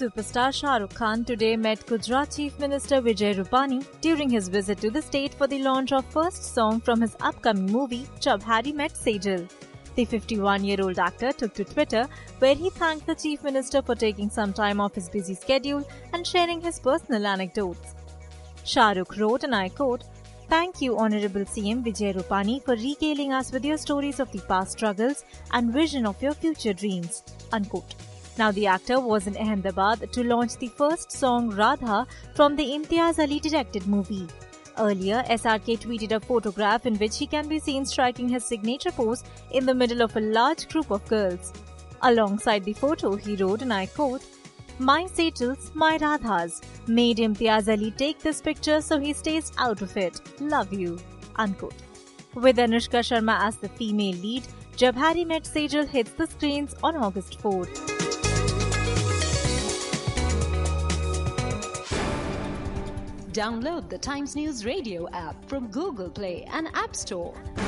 superstar Shah Rukh Khan today met Gujarat Chief Minister Vijay Rupani during his visit to the state for the launch of first song from his upcoming movie, Jab Harry Met Sejal. The 51-year-old actor took to Twitter, where he thanked the Chief Minister for taking some time off his busy schedule and sharing his personal anecdotes. Shah Rukh wrote, and I quote, "Thank you, Honorable CM Vijay Rupani, for regaling us with your stories of the past struggles and vision of your future dreams." Unquote. Now, the actor was in Ahmedabad to launch the first song Radha from the Imtiaz Ali directed movie. Earlier, SRK tweeted a photograph in which he can be seen striking his signature pose in the middle of a large group of girls. Alongside the photo, he wrote, and I quote, "My Sejals, my Radhas. Made Imtiaz Ali take this picture so he stays out of it. Love you." Unquote. With Anushka Sharma as the female lead, Jab Harry Met Sejal hits the screens on August 4th. Download the Times News Radio app from Google Play and App Store.